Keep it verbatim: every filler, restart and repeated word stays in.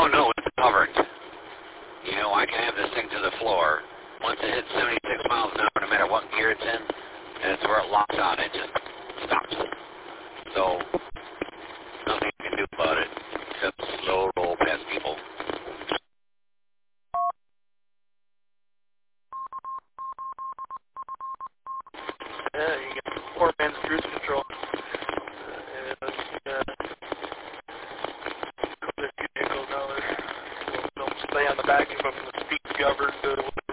Oh, no, it's covered. You know, I can have this thing to the floor. Once it hits seventy-six miles an hour, no matter what gear it's in, that's where it locks on. It just stops. So, nothing you can do about it except slow roll past people. Yeah, you get four man's cruise control. Uh, uh, there's a few vehicles now that don't stay on the back of them. The speed's governed. Uh,